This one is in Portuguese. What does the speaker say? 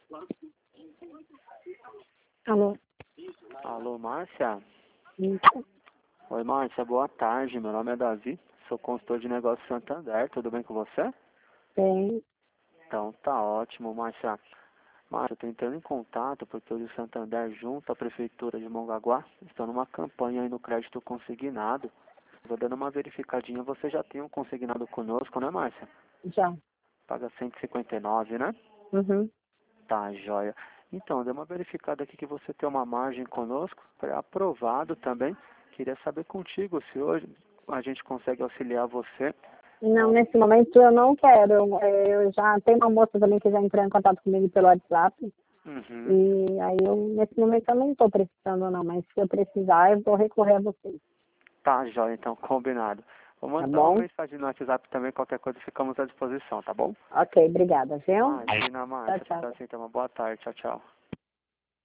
Alô? Alô, Márcia? Isso. Oi, Márcia, boa tarde. Meu nome é Davi, sou consultor de negócios Santander. Tudo bem com você? Tem. Então, tá ótimo, Márcia. Márcia, eu tô entrando em contato porque o Santander, junto à Prefeitura de Mongaguá, estão numa campanha aí no crédito consignado. Vou dando uma verificadinha. Você já tem um consignado conosco, né, Márcia? Já. Paga 159, né? Uhum. Tá, joia. Então, dei uma verificada aqui que você tem uma margem conosco, pré-aprovado também. Queria saber contigo se hoje a gente consegue auxiliar você. Não, nesse momento eu não quero. Eu já tenho uma moça também que já entrou em contato comigo pelo WhatsApp. Uhum. E aí nesse momento eu não estou precisando não, mas se eu precisar eu vou recorrer a vocês. Tá, joia, então, combinado. Vou Tá mandar uma bom? mensagem no WhatsApp também, qualquer coisa ficamos à disposição, tá bom? Ok, obrigada, viu? Imagina, Tchau, Márcia, tchau. tá assim, então, uma boa tarde, tchau, tchau.